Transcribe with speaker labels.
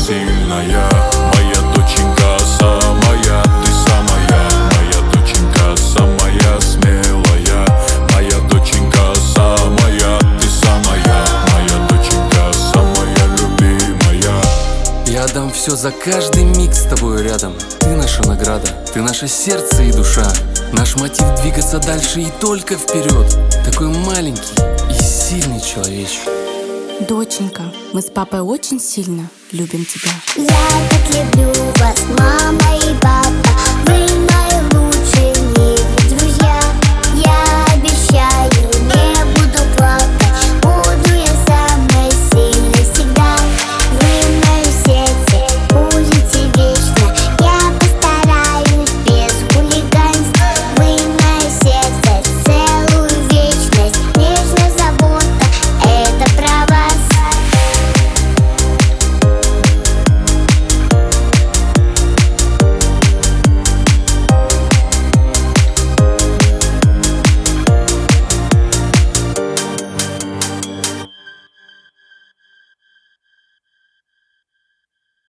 Speaker 1: сильная. Моя доченька самая, ты самая. Моя доченька самая смелая. Моя доченька самая, ты самая. Моя доченька самая любимая.
Speaker 2: Я дам все за каждый миг с тобой рядом. Ты наша награда, ты наше сердце и душа. Наш мотив двигаться дальше и только вперед. Такой маленький и сильный человечек.
Speaker 3: Доченька, мы с папой очень сильно любим тебя.
Speaker 4: Я так люблю вас, мама и папа. Вы